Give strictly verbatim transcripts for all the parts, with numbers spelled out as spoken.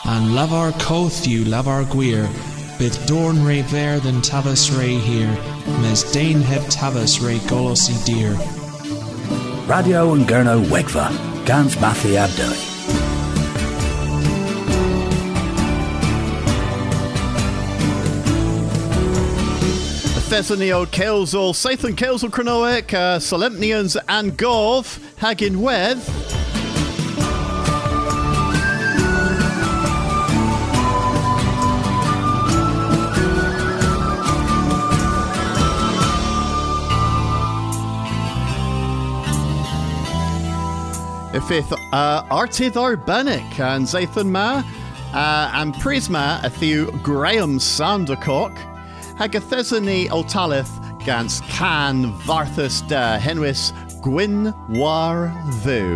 and lavar coth you lavar gwir, bith dorn re ver than tavas re here, mes dane heb tavas re golosi dear. Radio and Gurno Wegva, Gans Mathi Abdai. Thesonio Kelzel, Sathan Kelzel Cronoic, uh, Solemnians and Gov, Hagin Wed. Ifith uh, Artith Arbenic and Zathan Ma uh, and Prisma Athiu Graham Sandercock. Hagathesani Oltalith Gans Can Varthus da Henwis Gwyn War Thu.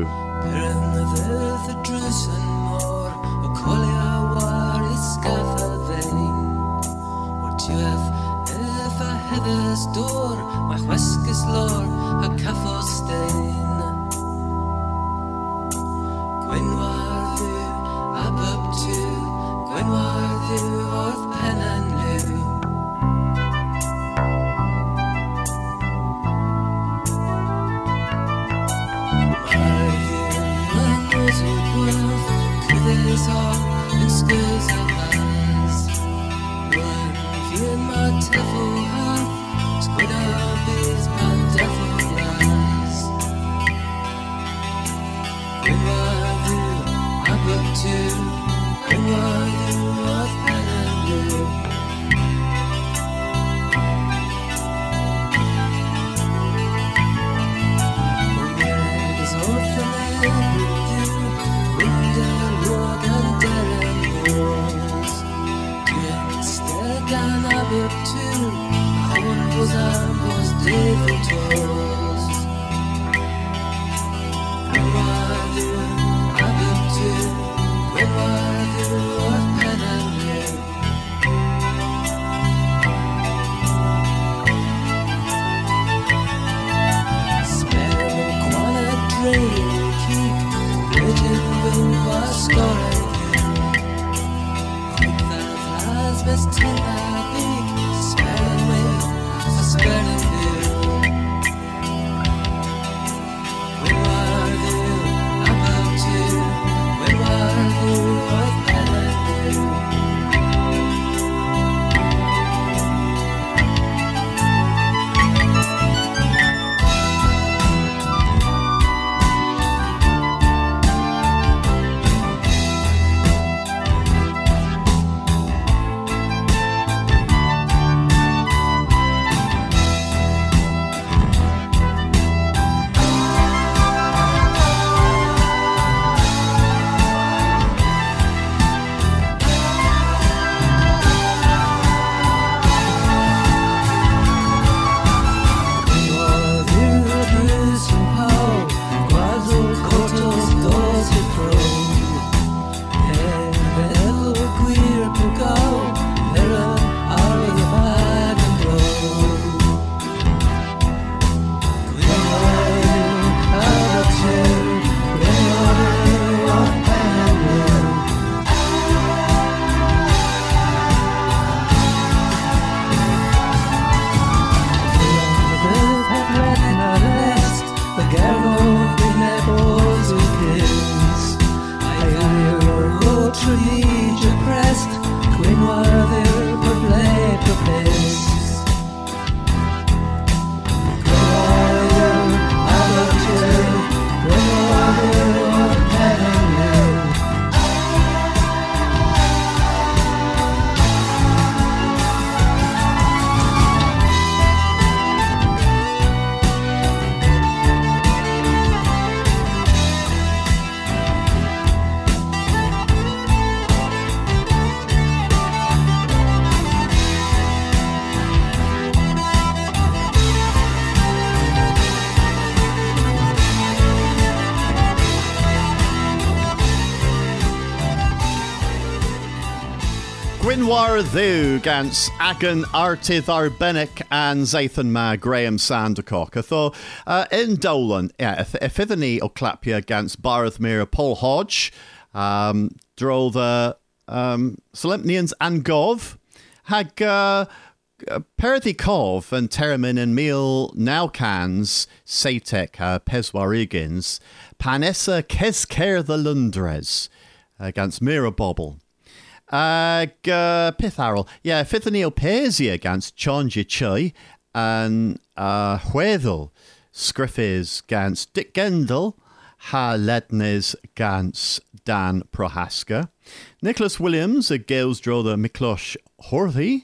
Gwynwar Dhu gans Agan Artith Arbenic and Zathan Ma Graham Sandercock. Tho uh, in Dolan, yeah, if Ithany O'Clapia gans Barth Mira Paul Hodge, um, Dro the um, Solemnians and Gov, hag uh, Perthi Cov and Termin and Meal now cans, Satek, uh, Peswarigins, Panessa Kesker the Lundres, against Mira Bobble. Ag uh, Pitharrel, yeah, Fithanil Pesi against Chonji Choi, and uh, Huedel, Scriffis against Dick Gendel, Ha Lednes against Dan Prohaska, Nicholas Williams, a Gales draw the Miklosh Horthy,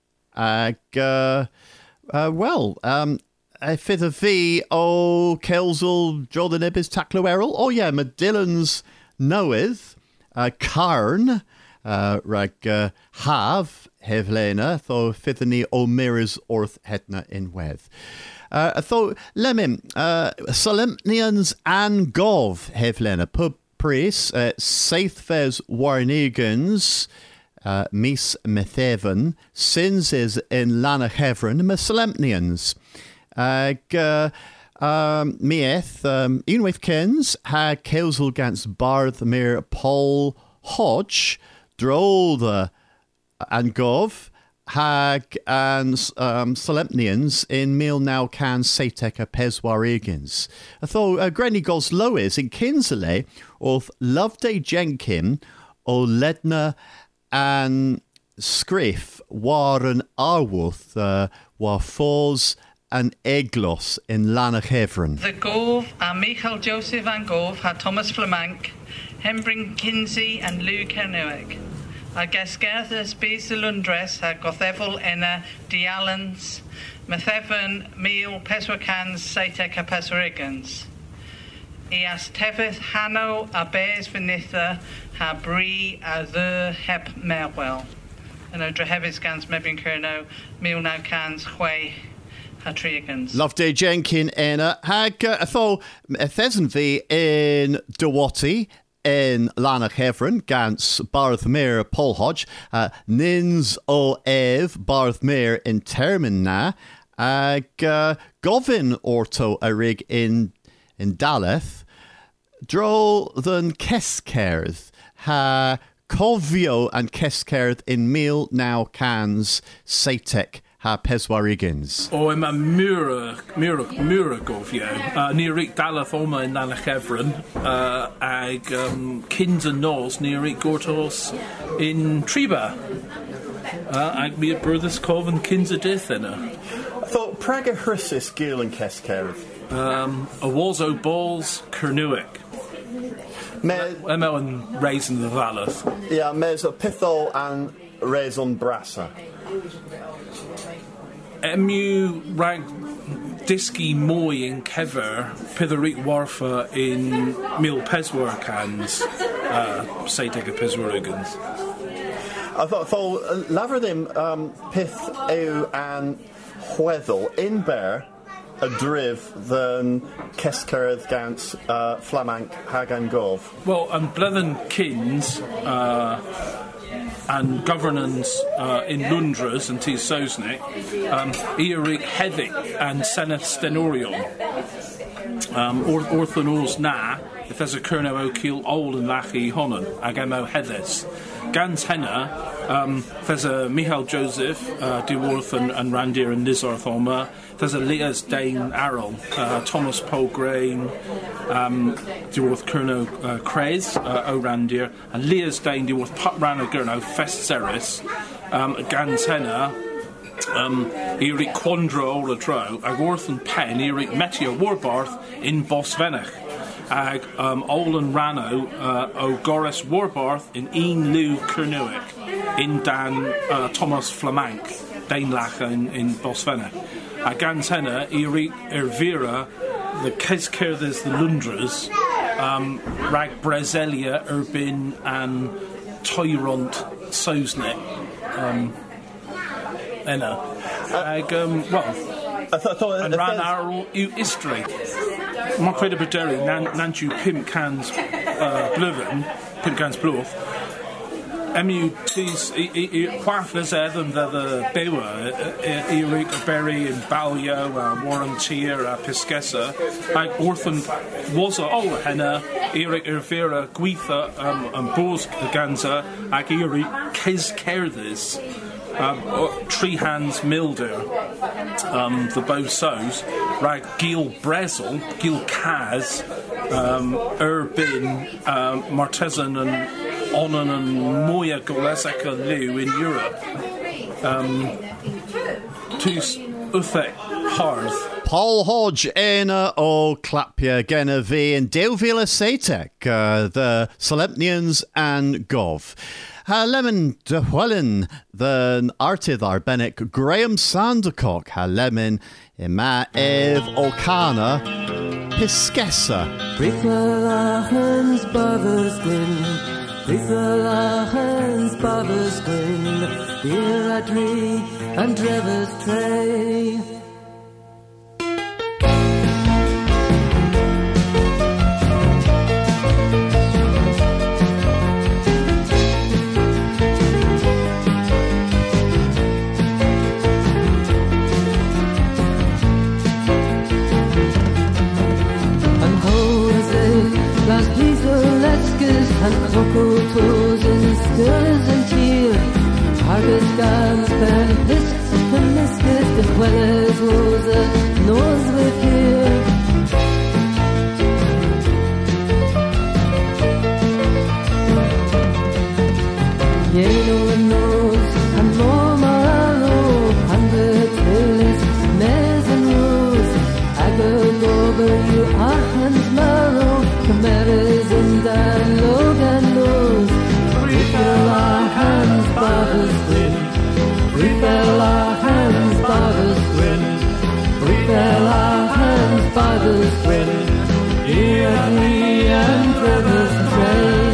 ag uh, uh, well, um, a fifth of V, oh, Kelsel, draw the Nibis Taklo Errol, oh yeah, Madillans Noeth, uh, Karn, uh, rag uh, Hav, Hevlena, tho Fithani O'Meara's Orth Hetna in Weth. Uh, tho Lemim, uh, Solemnians and Gov, Hevlena, Pub Priest, uh, Saithfez Warnegans, uh, Mis Methevan, Sins is in Lana Hevron, Solemnians. Uh, uh, um, Mieth, um, Ian Kins, ha Kelsel against Barthmere Paul Hodge, Droll the and Gov, Hag and um, Solemnians in Meal now can Sateka Peswarigins. Although uh, Granny Gos Lois in Kinsley, of Loveday Jenkin, O Ledna and Scriff, Warren Arworth, uh, War Falls and Eglos in Lanachevron. The Gove are Michael Joseph Van Gove, ha Thomas Flamank, Hembring Kinsey and Lou Kernuick. A Gasgarthus Bees the Lundres, ha Gothevil Enna Dialans, Methevan Meal Peswakans, Sateka Peswarigans. Eas Tevith Hanno a Bears Venitha, ha Bree a the Hep Merwell. And o Drehevis Gans Mebin Kerno, Meal now cans Hway. Loveday Jenkin Enna hag uh, tho Thesen V in Dewati in Lanach Hevron gans Barthmere Polhodge uh, Nins o Ev Barthmere in Terminna ag uh, Govin Orto a rig in in Daleth Dro than Keskerth ha Covio and Keskerth in Meal now cans Satek ha Peswarigins. O yma Mura, Mura, Mura gofio. Uh, ni rig Daleth oma in Lanachevron, uh, ag um, Kins and Nos, ni rig Gortos in Triba. Uh, ag mi brothers Cov and Kins a Dith in her. I thought Praga Hrysis Gil and Keskerth. Um, a Wazo Balls, Kernuick. Emo and Raisin the Valeth. Yeah, mes a Pithol and Raison Brassa. Emu rag Diski Moy in Kever, Pitherik Warfa in Mil Peswar cans, uh, Sateka Peswarigans. I thought, thought uh, laver them um, Pith Eu and Hwethel in Bear a driv than Keskerth Gans uh, Flamank Hagan Gov. Well, and Blethen Kins uh, and governance uh, in Lundras and T. Sosnick, um, Erik Heddick and Seneth Stenorion. Um, Orthonos Na, if there's a Kerno O'Keel Old and Lachi Honan, Agemo Heddes. Gans Henna, um, there's a Michael Joseph, uh, Deworth and, and Randir and Nizarth Oma. There's a Leah's Dane Arrow, uh, Thomas Polgrain, um, Deworth Kerno uh, Craze, uh, O'Randir, and Leah's Dane Deworth Putrano Gurno, Fest Ceres, um, Gans Henna, um, Eric Quandro Oladro, Agorth and Pen, Eric Metio Warbarth in Bosvenach. Ag um, Olin Rano uh, o Goris Warbarth in Ian Lou Kernuick in Dan uh, Thomas Flamank Dainlacha in, in Bosvenna. Ag Gans Henna Eric Ervira the Keskerthas the Lundras um, Rag Brezelia Urbin and Tyrant Sosnet um, Enna Ag um, well I thought, I thought and ran our u history. My credit Bederi, Nanchu Pimp Cans uh, Bluven, Pimp Cans Bluff. emu tis chwathas edden the the bewa Eric Berry and Balio Warren Tier Piscessa ag orphan was a oh henna Eric Ervera Guitha um and Bors Ganza ag Eric Kes Kerthis Um, Tree Hands Milder, um, the bow sows, rag Gil Brezel, Gil Kaz, um, Urbin, um, Martezan and Onan and Moya Goleseka Liu in Europe. Um, Tus Uthek Harth. Paul Hodge Ena o Clapia Genevieve and Deuvila Satek, uh, the Solemnians and Gov. Ha lemon de Wellen, the artith Arbenic Graham Sandercock, ha lemon Ima Ev O'Cana, Piscessa. Brithalahan's Bother's Grin, Brithalahan's Bother's Grin, Iradri and Trevor's Tray. And crocodiles and stirs and tear Hargus gans ben pisks and miskus the quellas was a nose with here Yellow and nose and more maralo and the tailess maize and rose Aggle over you Arhan's marrow Cameras and Dan Logan knows We fell our hands by the swim We fell our hands by the swim We fell our hands by the swim Ian Lee and Trevor's train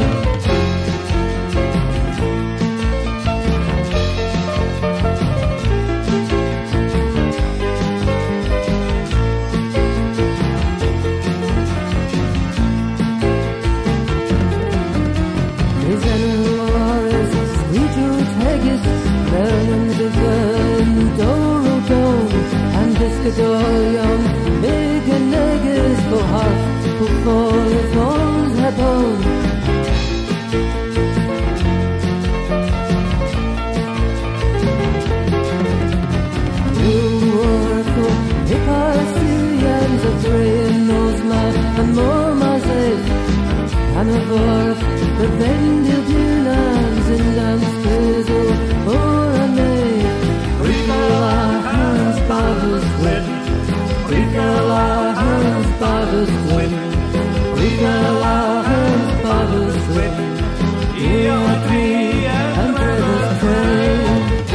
Young, big and niggas for half, who fall if bones have bone. You were for Hickarsians of three and Nosma and more myself, and a vorf, the Vendil Dunans in Danskizzle, or a maid. We fell our hands by the swim. We fell our hands by the swim. We fell our hands by the swim. Eartree and Trevor's train.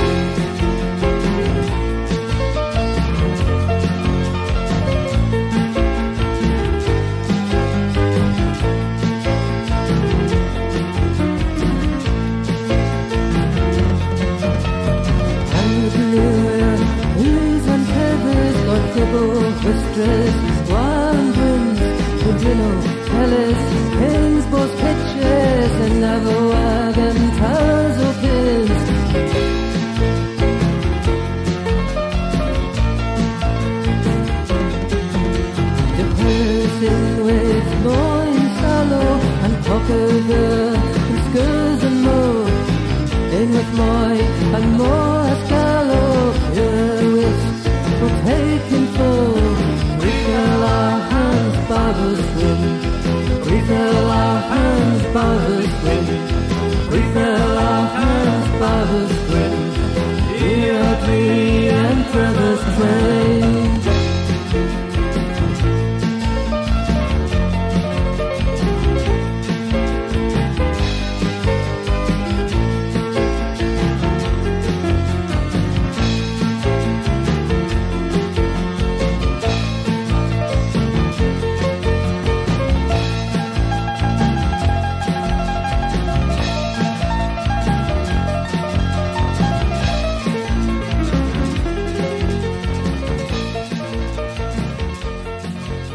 Mistress, wanderings, Udino, Ellis, Kingsbos, Pitches, and Navawag and Tazo Pins. The person with Loin Sallow and Cockerville and Skurs and Moe, in with Moy and more Scallow, here with for taking full. We fell our hands by the swim. We fell our hands by the swim. We fell our hands by the swim. Eartree and Trevor's train.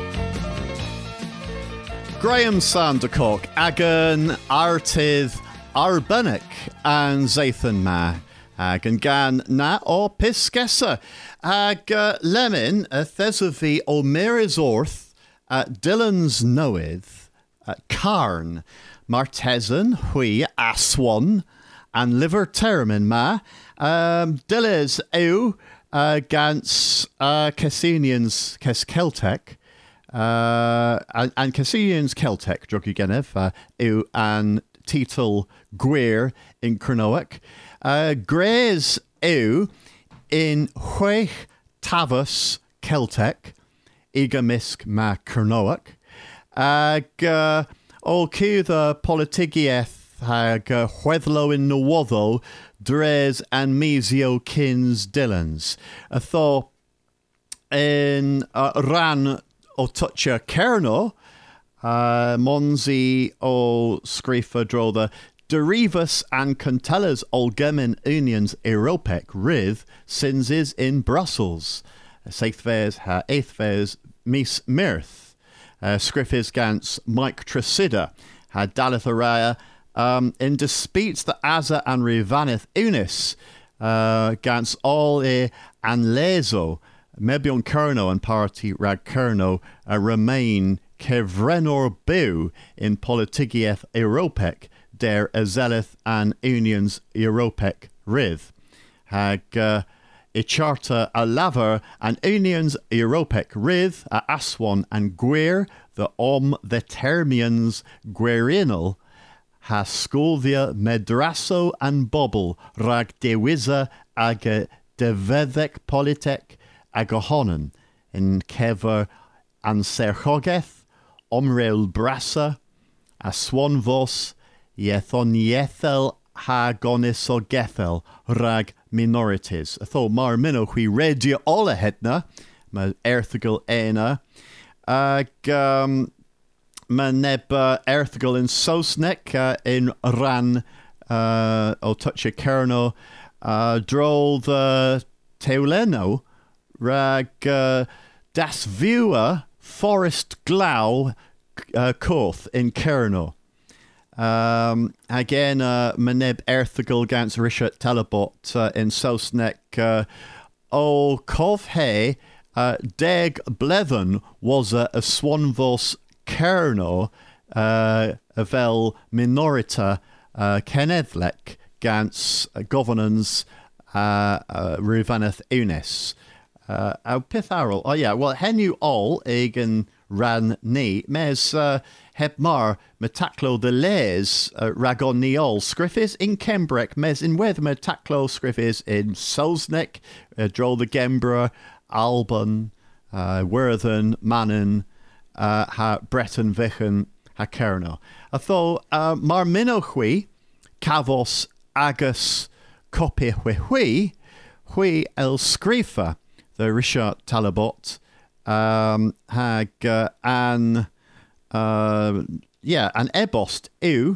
Graham Sandercock, Agan, Artith, arbennig an Zathan ma. Ag yn gan na o Pisgesa. Ag uh, lemon a thesafi o Mary's Orth at Dylan's Noeth at Carn. Martesan hui Aswan and liver termin ma. Um, Dillis ew uh, gans uh, Cassinians Kes Celtic. Uh, and, and Cassinians Celtic, Druggy Genef, uh, ew and title Gwir in Cronoic. Uh, Grays ew in Huech Tavus Celtic, Igamisk ma Cronoic. Ag uh, o the Politigieth hag uh, Hwethlo in Nawoddo, Dres and Mesio Kins Dillons. A tho in uh, Ran o Toucha Kerno, uh, Monzi o Scrifa Drotha, Derivus and Contellas Olgemin Unions Europec Rith, Sinzis in Brussels. Seithves ha Eighthves Mis Mirth. Uh, Scriffis Gans Mike Tresida had Dalatharaya um, in disputes the Aza and Rivaneth Unis uh, Gans all e Anlezo Mebion Kerno and Party Rag Kerno uh, remain Kevrenor Bu in Politigieth Europec der Azeleth and Unions Europec Rith. Hag uh, I charter a laver and Unions Europec Rith a Aswan and Gwir the Om the Termians Gwerinal ha Scolvia Medraso and Bobble rag dewiza ag devedec politek agahonen in Kever and Serchogeth Omreul Brassa a Swanvos Yethoniethel ha Gonisogethel rag minorities. I thought mar minnow we redia alla hetna ma erthigel ena ag um ma neb uh, erthigel in Sosnek uh, in Ran uh, o toucha Kerno uh, droll the Teuleno rag uh, das viewer forest glau uh, Korth in Kerno. Um, again, uh, Maneb Erthigel Gans Rishat Telebot uh, in Sosnek. Uh, o Kovhe uh, Deg Bleven was uh, a Swanvos Kerno uh, Avel Minorita uh, Kenedlek Gans uh, Governance uh, uh, Ruvaneth Unis. Uh, oh, Pitharol. Oh, yeah. Well, Henu all Egan ran ni mes uh, hebmar metaclo the les uh, ragon ni all scriffis in Kembrek mes in weth metaclo scriffis in Solsnek uh, drol the Gembra Alban uh, Worthen Manon uh, ha Breton Vichen ha Kerno. I thought uh, mar minochui Cavos Agus Copy hui hui el Scrifa the Richard Talabot um, hag uh, an uh, yeah an ebost ew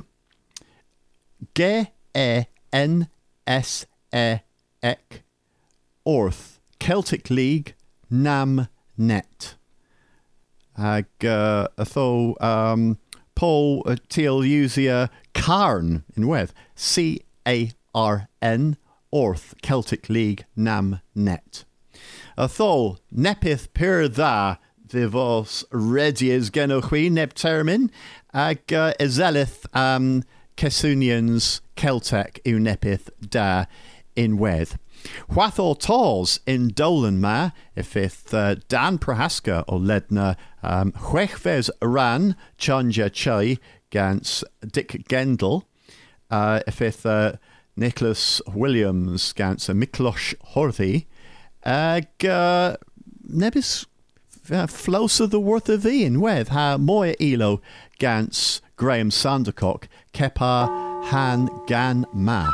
ge e n s e ek orth Celtic League nam net hag uh, atho um, Paul uh, Tealusia Carn in weth C A R N orth Celtic League nam net. Atho nepith pyr dda vivos redies genochwi neb termin ag uh, ezelith um, Kesunians Celtic u nepith da in wedd. Whatho tals in Dolan ma ifith uh, Dan Prohaska o ledna um, Chwechves ran chanja chai gans Dick Gendel uh, ifith uh, Nicholas Williams gans uh, Miklosh Horthy ag uh, nebis uh, flows of the worth of in wedd ha moya elo gans Graham Sandercock kepa han gan ma.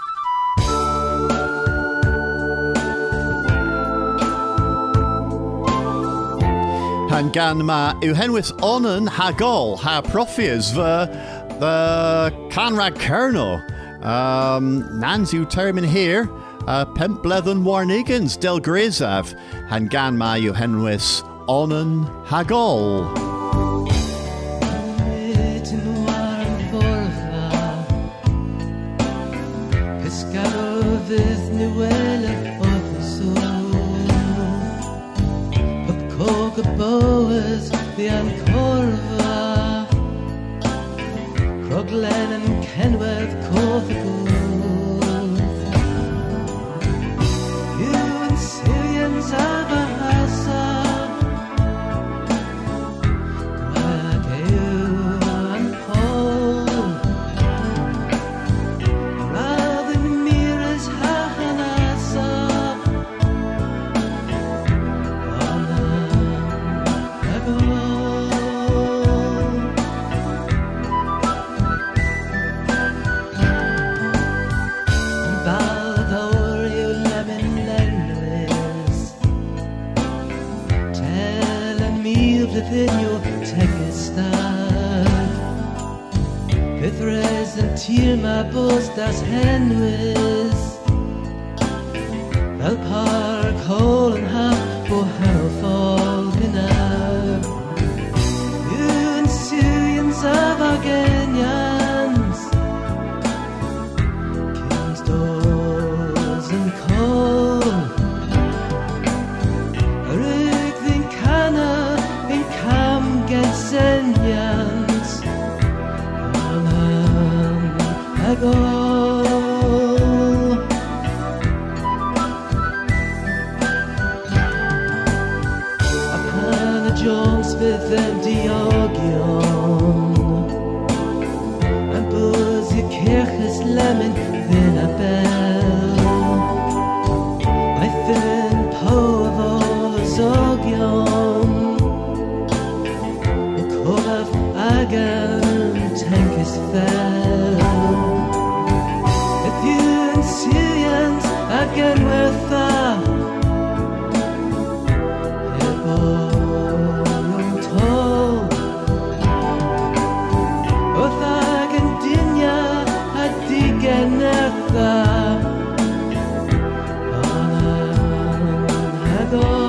Han gan ma yw henwys onan hagol ha profias ver the canrag kerno um, nans yw termin here uh, pemp blethen warnigans del grisav han gan ma yw henwys onan hagol. the Ancorva Croglen and Kenworth Corthagooth You and Syrians of a Hassa Gwageu and Paul Rather than Miras Hahanasa Within your tekestad Pithres and Tirma bos das Henwis Vel park hole and half for Hannofall Ginab You and Syrians of Argenians Kings doors and coal Arik thin Cana Kam Gesenians Anan Ago Upon the Jones with them Diogion And Buzzy Kirches Lemon Then a bell I thin Povo Zogion Agan tankes fell If you and Syrians again with the Hebron told Both Agan Dinya had Diganetha Anan Hagon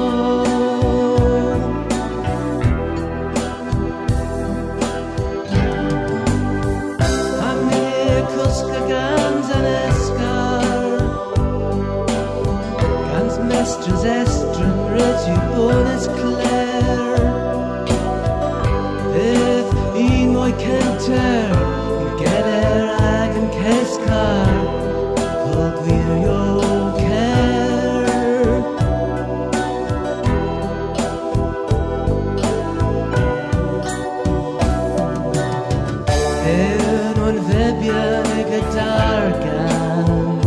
Mestres estren retu bonus clair If in my kenter Geller agen keskar Kog wir jo care En on vebja gedargan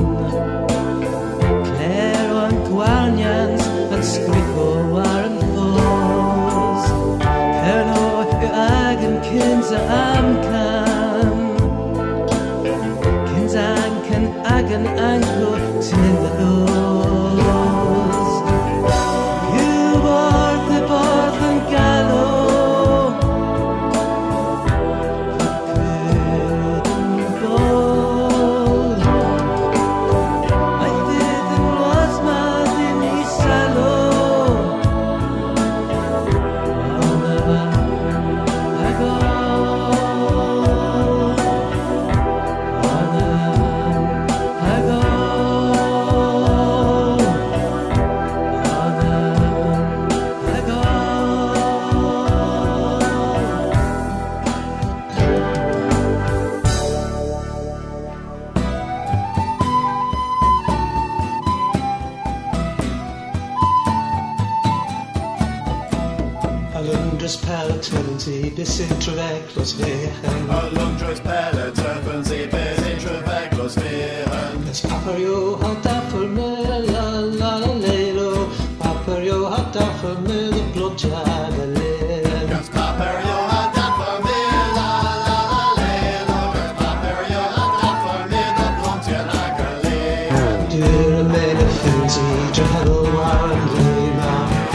Guarnians and Scriffo waren foes Kerno y agen kins a amcan Kins ancan agen anco tin the nose You are the Barth and Gallo Bis in Treveclos wehen Alundros Pelle treffen sie bis in Treveclos wehen Es Papario hat da für mir la la la lelo Papario hat da für mir the blodjade lelo Gas Papario hat da für mir la la la lelo Gas Papario hat da für mir the blodjade lelo Du meine Fünsi Jahel waren lema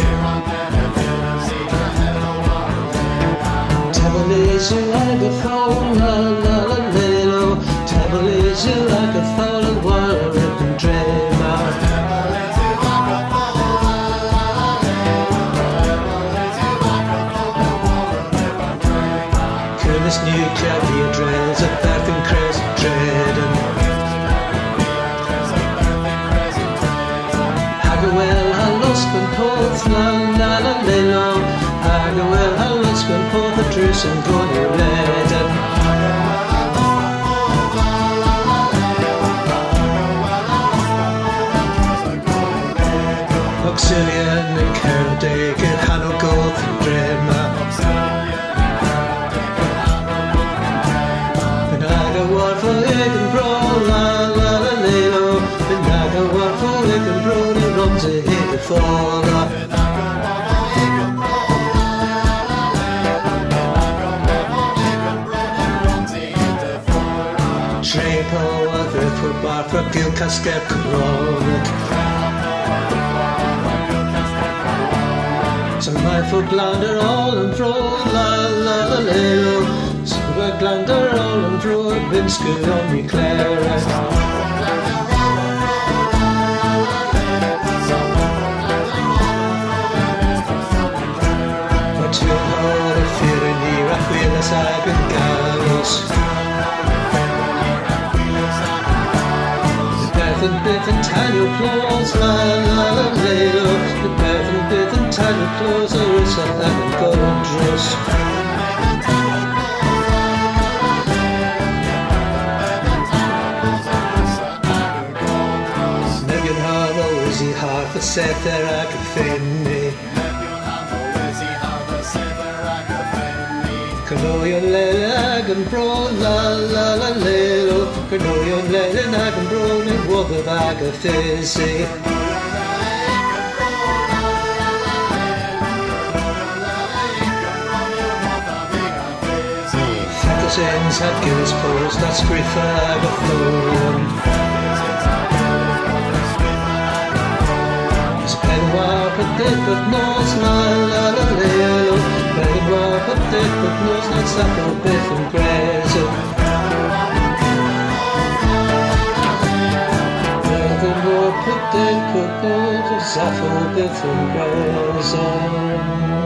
Tableau like a phone, la la la lelo. Tableau like a phone, and what a ripping dream out. Curtis new Javier drills a perfect crescent trading. Hagwell, I lost my cold, la la la lelo. Hagwell, I lost Bruce and Goni Red. Auxilian and Kerdig and Hanogoth and Drema. Benaga war for Egan Bro, la la la lelo. Benaga war for Egan Bro, he runs a hit the fall. Trepo, a Grifford Bar for Gilcasket Coronic. Some my foot glander all and fro, la la la lelo. Some my glander all and fro, been school on me Clara. For two more of fear in the Raquelas I've been gallows. And Biff and Tanya Claus, la la la lelo. The Biff and Biff and Tanya Claus are a South and gold dress. Megan Harlow, Izzy Harf, a Seth Eric Finney. Canoion Lelag and Bro, la la la lelo. Canoion Lelag and Bro, and Wobber Bag of Fizzy. Fattersins had Gillis Post, that's Griffag of Thorn. Penwar, but they put nose, la la la lelo. Penwar, but they put nose, not Sappho, Biff and Grazer. Penwar, but they put nose, Sappho, Biff and Grazer.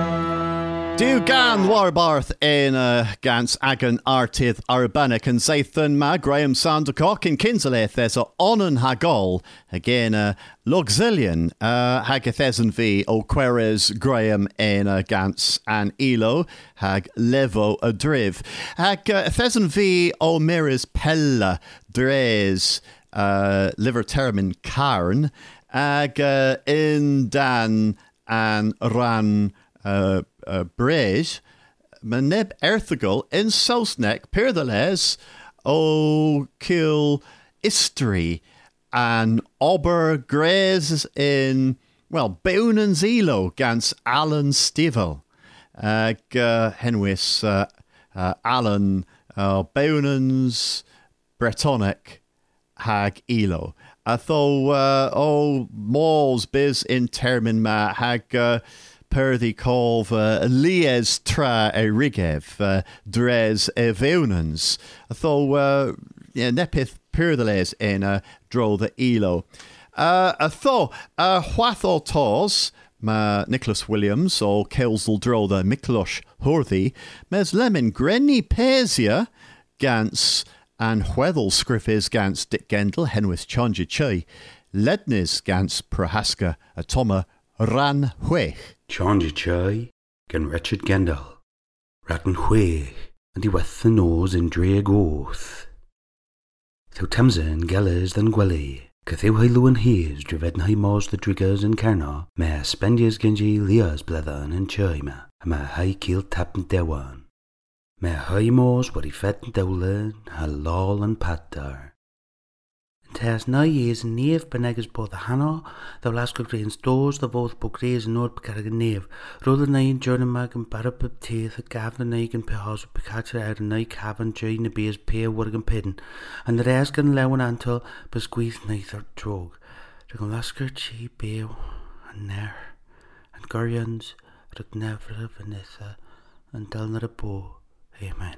Du gan warbarth in uh, gans agan artith arbanic and Zathan ma Graham Sandercock in Kinseleth there's a onan hagol again uh, Luxillian uh, hagathesan v o queres Graham in uh, gans and Elo hag levo a driv hag uh, thesan v o miris pella dres uh, liver termin carn hag uh, in dan and ran uh, Uh, Brej, Maneb Erthagol in Sosnek, Pirthales, O Kill Istri, and Ober Grays in, well, Beunans Elo, Gans Alan Stivel, uh, Henwis, uh, uh, Alan, uh, Beunans Bretonic, Hag Elo. I thought, uh, oh, Malls Biz in Termin Ma, Hag, uh, Perthy Colv, uh, Lies Tra e Rigev, uh, Dres e Veunans. I thought, uh, yeah, Nepith Perthales in uh, Dro the Elo. Uh, I thought, uh, Whatho Tos, ma Nicholas Williams, or Kelsel Dro the Miklosh Horthy, mes Lemon Grenny Pesia, Gans, and Whethel Scriffis Gans Dick Gendel, Henwis Chonja Chai, Lednis Gans Prohaska, Atoma Ran Huech. Chonja Chai, gan Richard Gendel, Rattan Huech, and he with the nose in Dreg Oath. Thou Tamsa and Gellers than Gwelly, Catheu Hailu and Hees, Drivedn Haimos the Driggers and Carna, Ma Spendias Genji, Leas Blethan and Chaima, and Ma High Keel Tapn Dewan. Ma Haimos, what he fed and Dowlin, Halal and Patar. Ters na years and neve benegas both the Hano, the Lasker Grains doors, the both Bogrees and Nord Becarrigan nave, Rother Nine, Journey Mag and Barrap Teeth, Gavin Nike and Pehos, Picatra Air and Nike, Haven, Jay, Nabias, Pay, Worgan Pidden, and the rest can Lewan Antal, Besqueath, Neither, Drog, Dragon Lasker, Chi, Bale, and Nair, and Gurians, Rugnevra, Vanessa, and Delner Bo. Amen.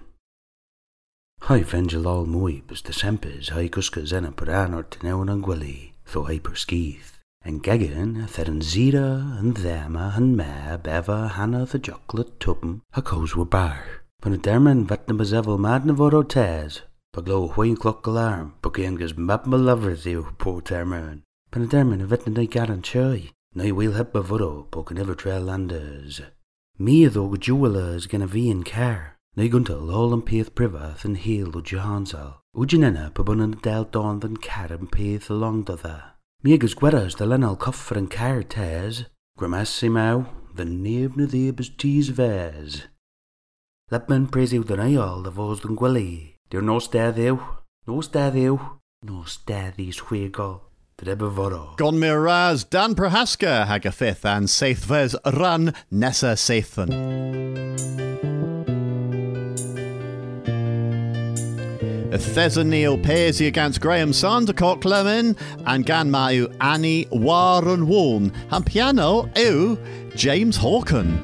Hai Vengelal Mui, bus de Sempes, Hai Guskas en a Paran or Tenewan and Gwilly, tho Hai Perskeith, and Gagan, a Theran Zira, and Thema, and Ma, Beva, Hannah, the Jocklet, Tuppen, a Coes were bar. When a Derman, Vetnabas Evel, Madnavoro Tez, Baglow, Wayne Clock Alarm, Buckingas, Mabma Lovers, you poor Terman. When a Derman, a Vetnabas Garan Choi, Nay Wheel Hep Bavoro, Bokan Ever Trail Landers. Me ddog jewelers gana fi yn car. Neu gwntal all yn peth prifath yn hil o Johansal. Wydyn yna pabon yn del don yn car yn peth along do dda. Mi agos gweras da lenal coffer yn car tes. Gramasi maw, the neb na ddeb is tees vez. Lepman presiw dyn aiol da fos dyn gwely. Dyr nos deddiw, nos deddiw, nos deddi swegol. Dreba foro. Gon mir raz Dan Prohaska hag a fifth and seithfes run nessa seithfan. Thesa Neil Paisley against Graham Sandercock Lemon and gan mau Annie Warren Warn and piano ew James Hawken.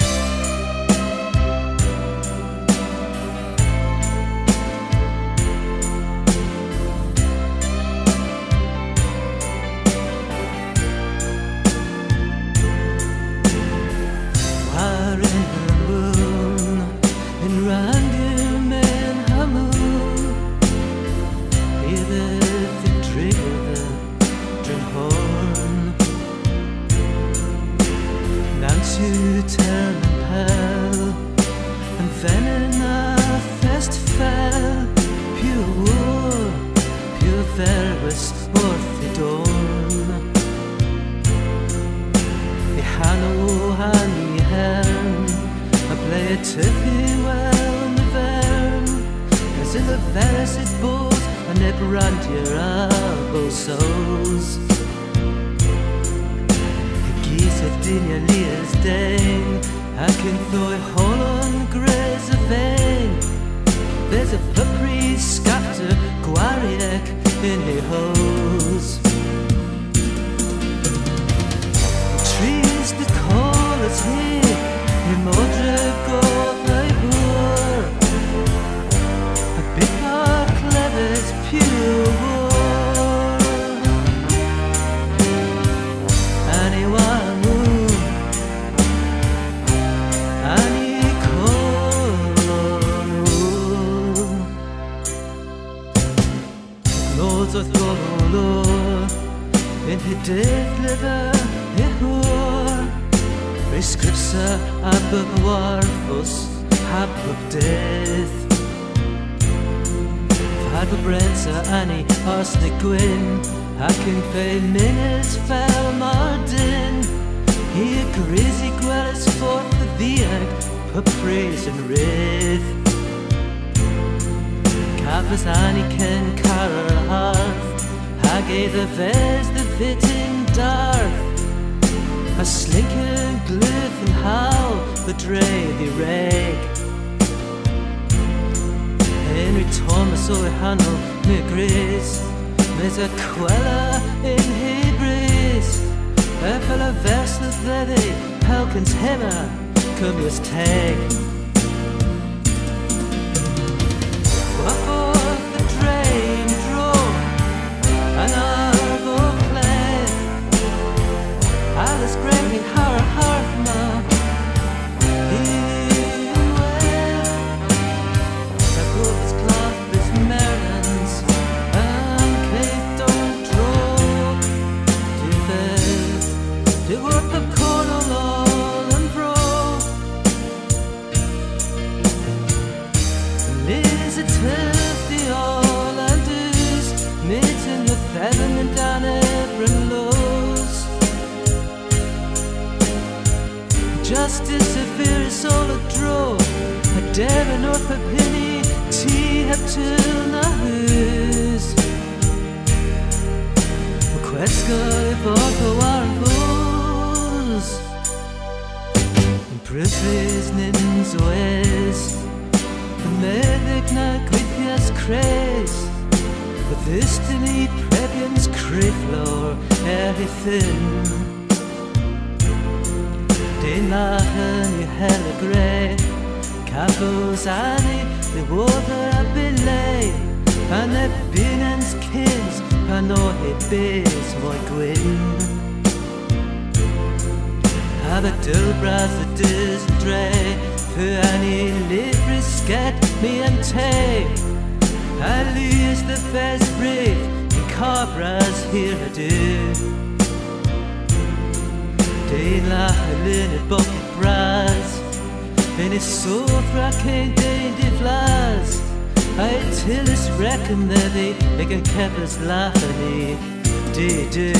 En is sofra cyn dein di flas I till is reckon that they Ag an cefas lachani Di di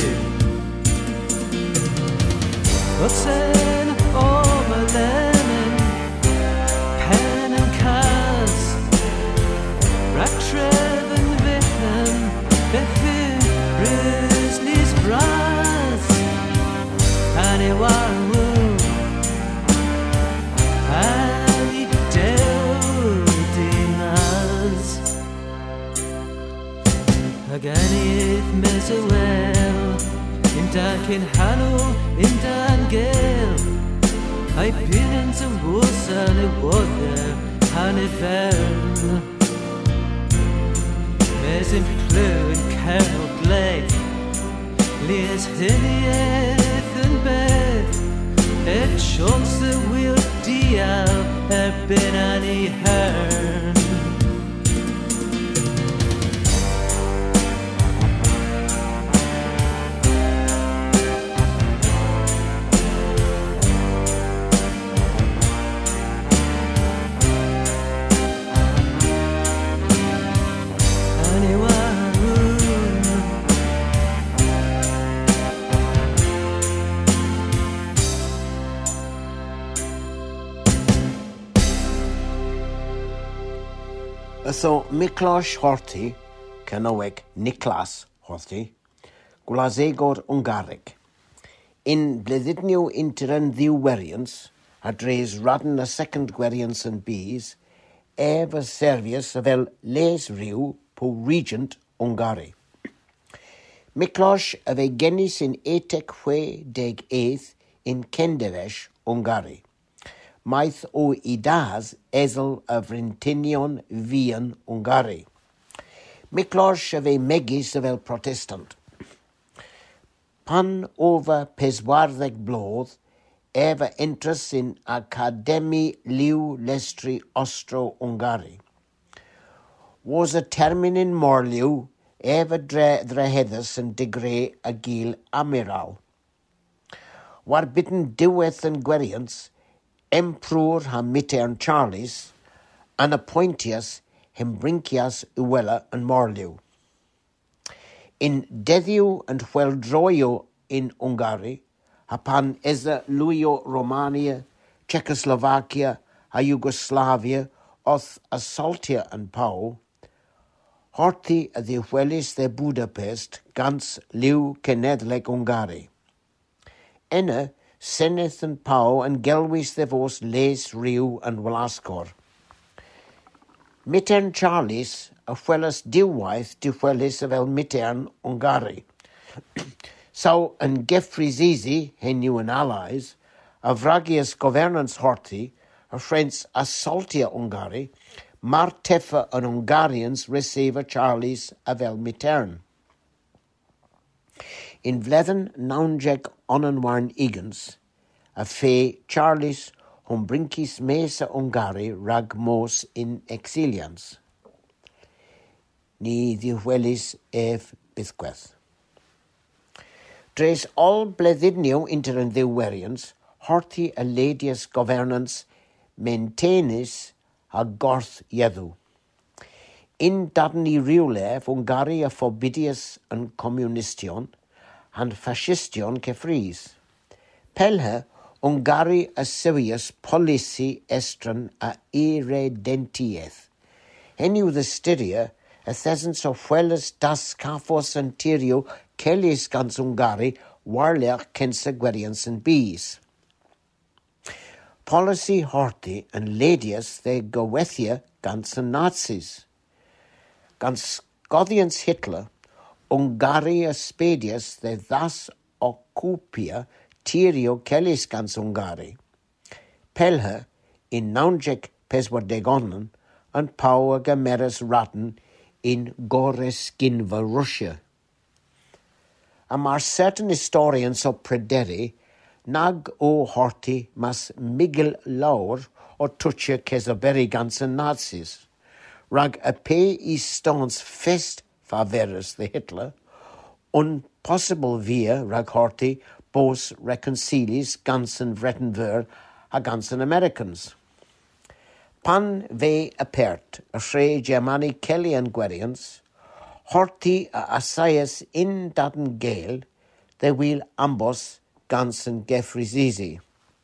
What's-en over lemon Pen and cas Rack treven vithen Bethyn Grizzly's brass Annie Warwoo Annie Deldinas Aganith Mesawell In Dakin Hanno In Dan Gale I been into woods and it was there Hanny Fern Mes in Plew and Carol Blake Lies Hillieth and Beth Et Schultz the wheel Dial Er bin Annie Hearn So Miklos Horthy, Kenowek Niklas Horthy, Glazegor Ungaric. In Bledidnew Interan Ddiw Werians, Adres Radden a second Gwerians and Bees, Eva Servius Avel Les Riu po Regent Ungari. Miklos ave Genis in Etek Hwe deg Eith in Kendevesh Ungari. Maith o Idaz Ezel of Rintinion Vian Ungari. Miklos ave Megis avel Protestant. Pan over Peswartheg Bloth, Eva enters in Academy Liu Lestri Ostro Ungari. Was a termin in Morliu, Eva dre Drehedus and Degree Agil Amiral. War bitten Deweth and Gwerians, Emperor ha Mitern Charles, and appointius him Brinkias Uwella and Morliu. In Dediu and Hueldroyo in Ungari, upon Eza Luio Romania, Czechoslovakia, a Yugoslavia, oth Assaltia and Pau, Horti the Huelis de Budapest, Gans Liu Kenedlek Ungari. Enne, Seneth and Pau and Gelwis the Vos Les Riu and Walaskor. Mitern Charles, a Huelis Diwwaith, de Huelis of El Mitern Ungari. So, and Gefrizizi, he knew an allies, a Vragius governance Horti, a French Assaltia Ungari, Martefa and Ungarians receive a Charles of El Mitern. In Vlethen Naunjek Onanwarn Igans, a fe Charles Hombrinkis Mesa Ungari rag mos in exilians. Ni the Huelis ef Bithqueth. Dres all Bledidnio inter and the Werians, Horti a ladius governance maintains a gorth yedu. In Dadni Riulef, Ungari a forbidius and communistion, and fascistion kefries. Pelhe, Ungari a serious policy estran a irredentieth. Heniu the styria, a thesens of Huelis das Cafos anterio Kellis gans Ungari, warler kense Gwerians and bees. Policy Horti and ladies they Goethia gans and Nazis. Gans Gothians Hitler, Ungari Spedius they thus occupia Tirio Kellis gans Ungari. Pelhe in Naunjek Peswardegonen and Power Gameras Ratten in Goreskinva Russia. Amar certain historians of Prederi, Nag o Horti mas Miguel Laur or Tucha Kesaberi ganzen Nazis. Rag a pe i stans fest faveres the Hitler, un possible via rag Horti bos reconcilis ganzen Vretenver a ganzen Americans. Pan ve apert a shre Germani Kelly and Gwerians, horti a asaias in daten gale, they will ambos gansen gefrizizi.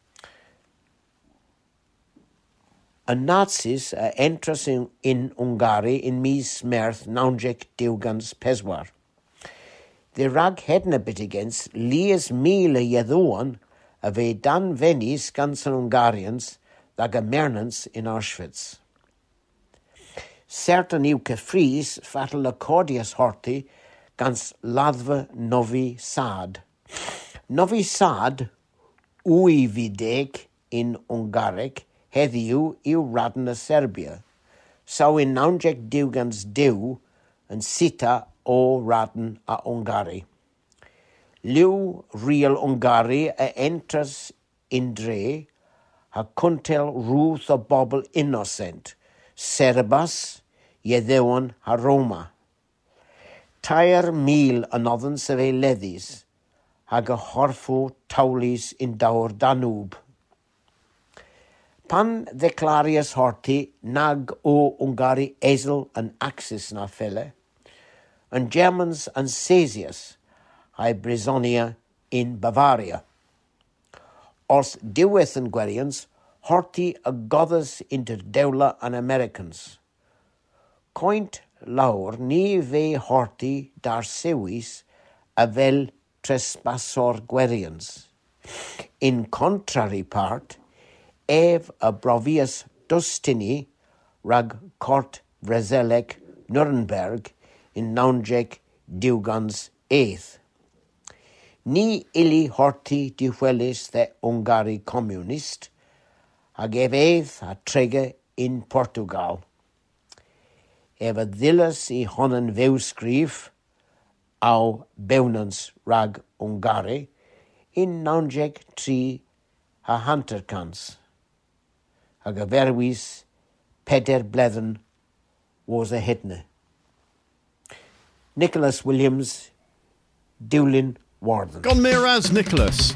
A Nazis a entras in, in Ungari in mis smerth naunjek diugans peswar. The rag hedna bit against lies mile yeduan a ve dan venis gansen Ungarians lag a mernans in Auschwitz. Certain uke fries fatal accordius horti gans ladva Novi Sad. Novi Sad ui videk in Ungaric heddiw i'w radna Serbia. So in naunjek diwgans diw and sita o radn a Ungari. Liw real Ungari a entras in dre ha kuntel ruth o bobl innocent, Serbas yedewan ha Roma. Tair mil anothen se ve ledis, hag a horfu taulis in daur Danube. Pan declarius horti nag o Ungari ezel and axis na felle, and Germans and Cesius hai Brisonia in Bavaria. Os diweth and Gwerians horti a goddess inter Deula and Americans. Coint laur ni ve horti dar sewis a vel trespassor Gwerians. In contrary part, ev a brovius Dustini rag Court Vrezelek Nuremberg in naunjek diwgans eighth. Ni ili horti dihuelis the Ungari communist, hag ev eighth a trege in Portugal. Ev a dhillas I honen vewskrif, au bewnans rag Ungari, in naunjek tri ha hanterkans. Hag a verwis peder blethen was a hitne. Nicholas Williams, Dewlin Warden. Gon Miraz Nicholas.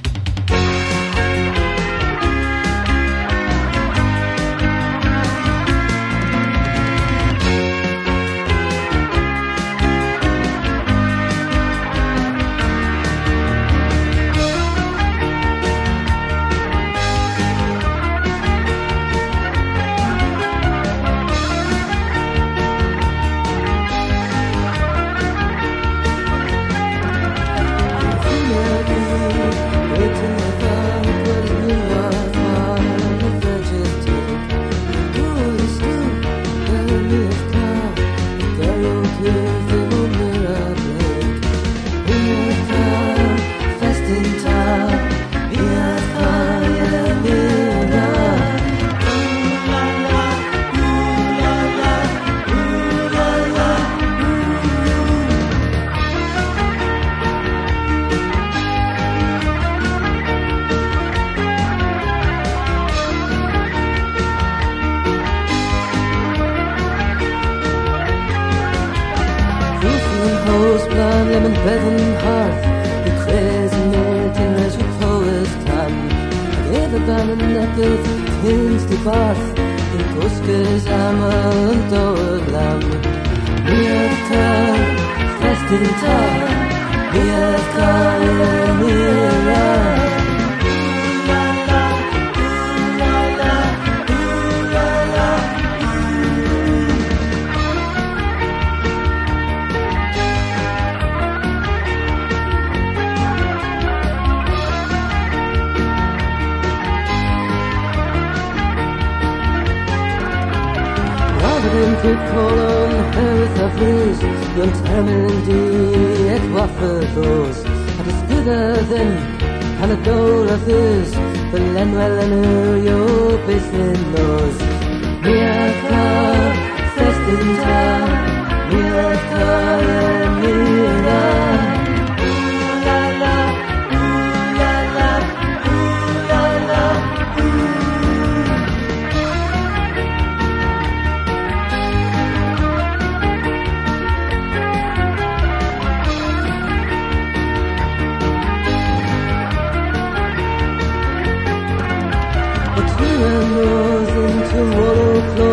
Rose into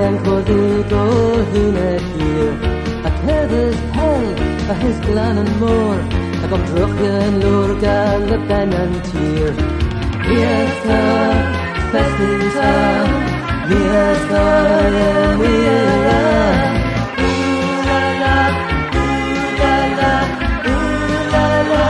and Cordell go huna here. A Kevis Pell, a his glan and more, a gom druchian lurgan the ben and tear. Miesta, festinta, miesta, mira. Ooh la la, ooh la la, ooh la la,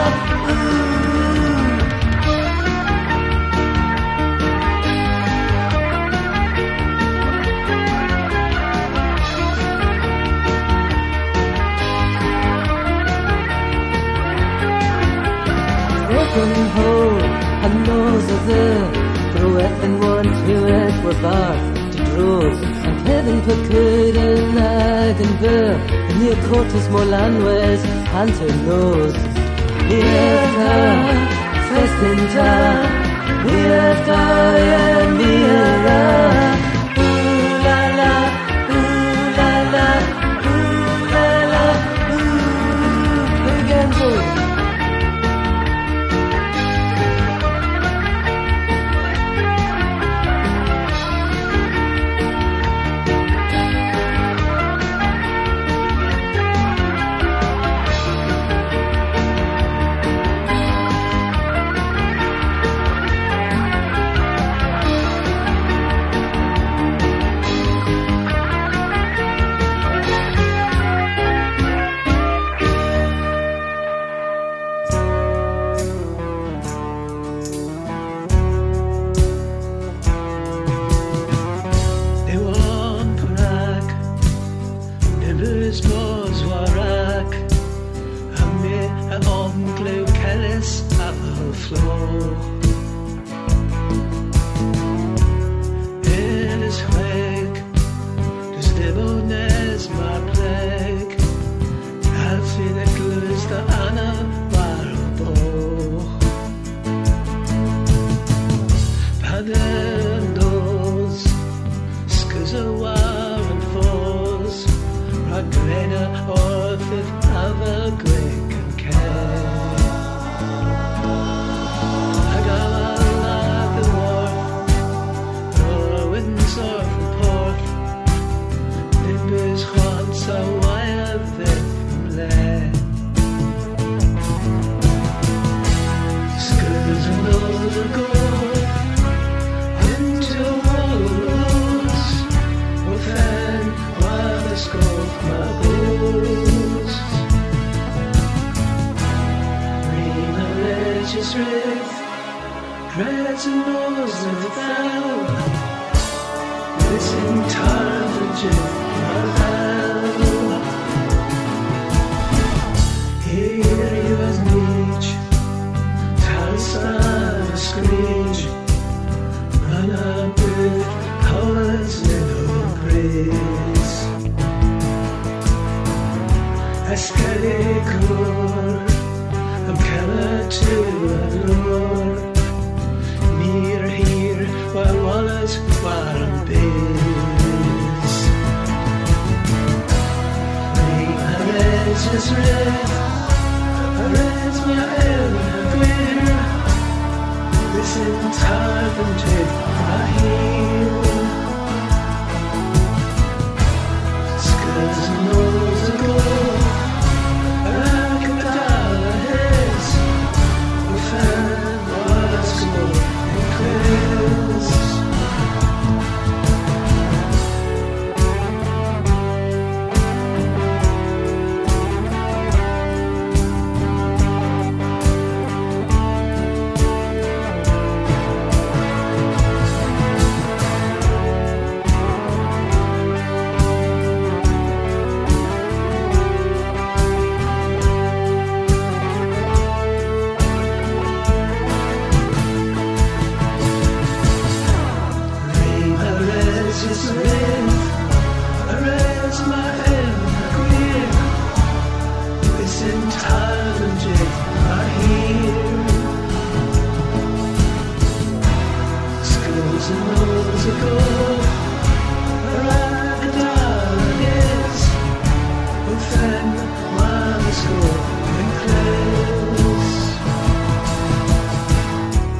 Second hole, and nose of the through it and one to it were bath to draws and Kevin Pacud and Nag and Bear and near Curtis Molanwes Hunter nose. Mieta, Festinta, Mieta, and Mira. Ooh la la, ooh la la, ooh la la, ooh. Again, go.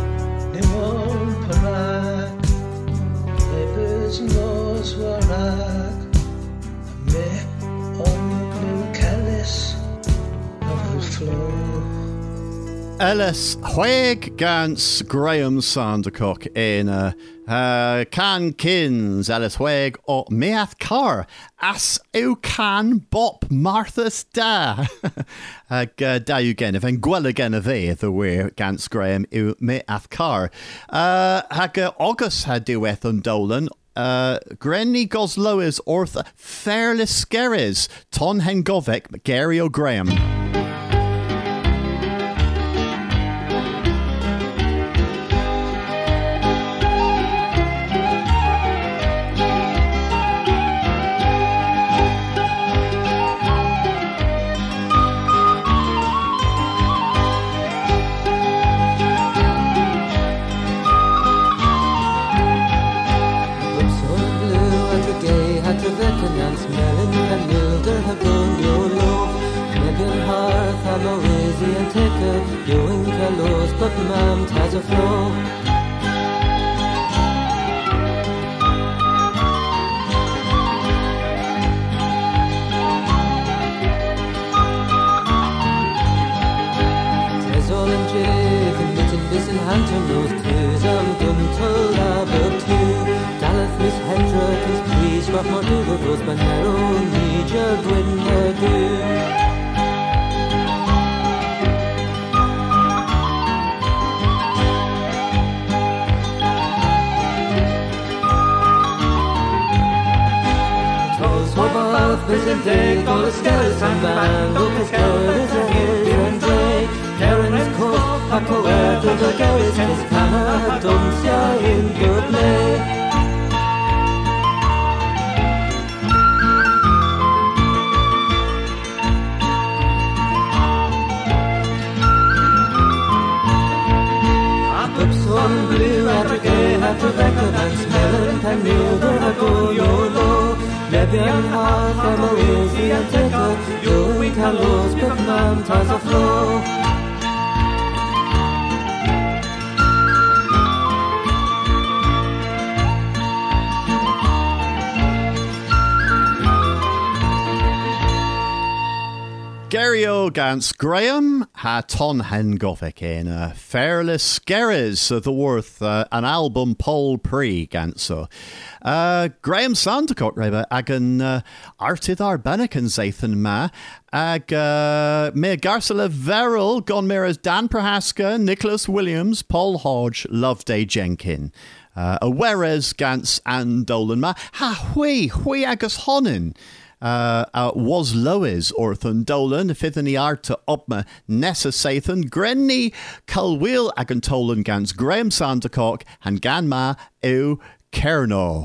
knows where I Ellis Hweg Gans Graham Sandercock in uh, uh, Can Kins Ellis Hweg o Meath Car As yw can bop Martha's da Ag uh, da yw gen Efen gwel gen y fe The wir Gans Graham yw Meath Car uh, Hag uh, August had diweth yn dolan Uh, Grenny Goslowis orth Fairly Skeris Ton Hengovek Gary O'Graham. But Mam has a flow. There's all in Jave and Mitten Bissen Hunter North Cruise am Guntel Aber two Daleth Miss Hendra Kiss Please Rock More Do the Rose Banero Need your Gwynner Do Visit day, call a skeleton man, look as good as a hair and day. Karen's coat, Paco Air to the garage, his canna, don't see in good lay. Ups on blue, after gay, after Rebecca, and smelling, and new, there I go, YOLO. Lebian half am a lazy and tickle Doing hellos but man has a flow Gary O'Gans Graham ha ton hen gothic in uh, Fairless Skerries of the worth uh, an album Paul Pre Ganso. Uh, Graham Sandercock reba ag an uh, artid ar benacan zaithan ma ag uh, me Garsela Verrill gon mir as Dan Prohaska, Nicholas Williams, Paul Hodge, Loveday Jenkin. Uh, a whereas Gans and Dolan ma ha hui hui agus honin. Uh, uh, was Lois Orthon Dolan, Fithany Arta Opma Nessa Sathan, Grenny Culwheel Agantolan Gans Graham Sandercock, and Ganma Ew Kerno.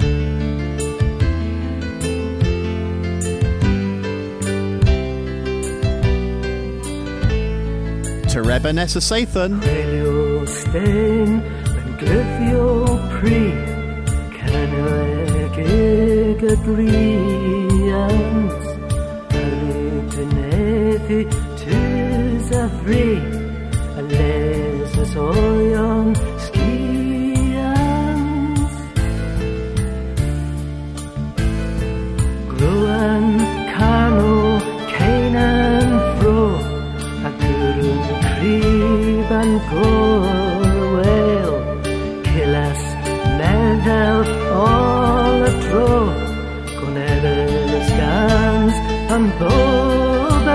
Tereba Nessa Sathan. Radio Stain and Glyphio Pre, Canoe Agree. Alipnethi tis a free a les oyon skians Gruan Kano Canaan fro a gurun crib and go whale Killas medal all a draw Scans and Bobel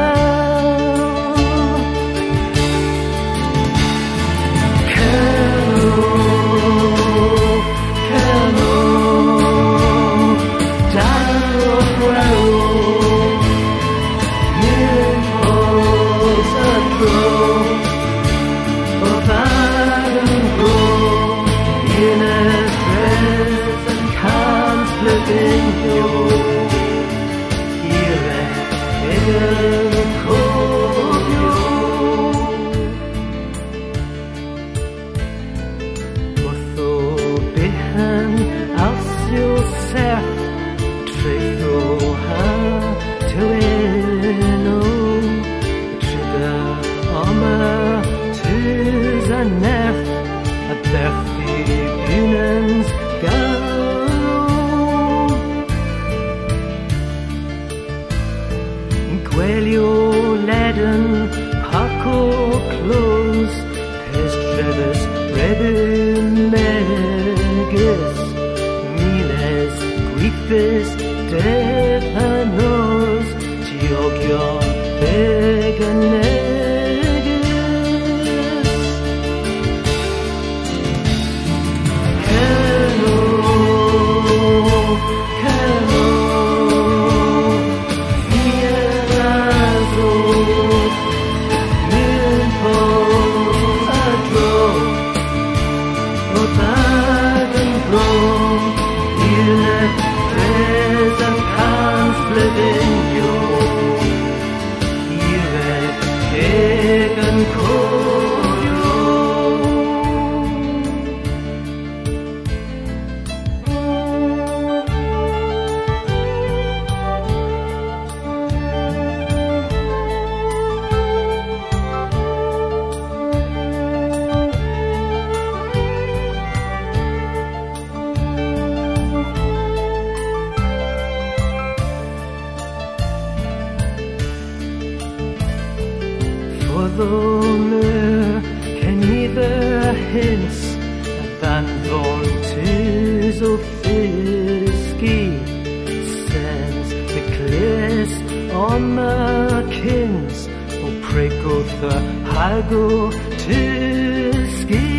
Cano, Cano Daro Guero Nipples a grow Of Adam grow In a dress and can't split in you Gwelio leden, pop Bis Depanos Tiogion Beganeges Keno Keno Fierazo Milpo Adro Otagen Bro Ile Presen Kanz Blevinio Ile Egen Koyo Fordomer can either hints than volunteers of Fiski sends the clears on my kins or prick of the hago to ski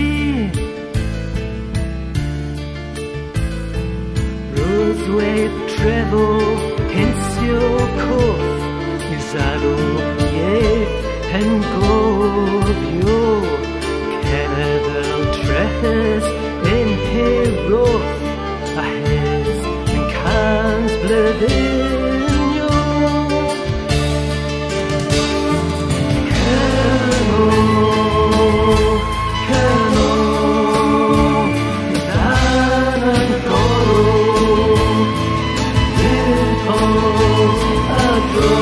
Rosewave treble hints your cough Usado ye and Govio Canada Tres in Heroth a his and Cans Blevinio Cano Cano Dan and Goro Impulse Adro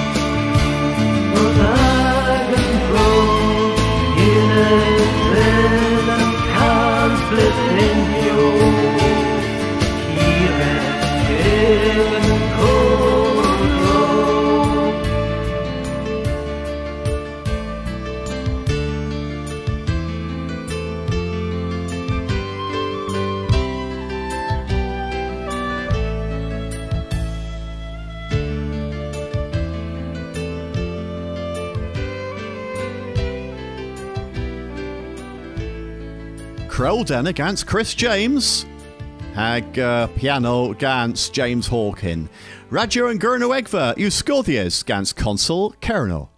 Crowden against Chris James. Hag uh, piano against James Hawkin. Radio and Gurno Egva, Euscorthius against Consul Kerno.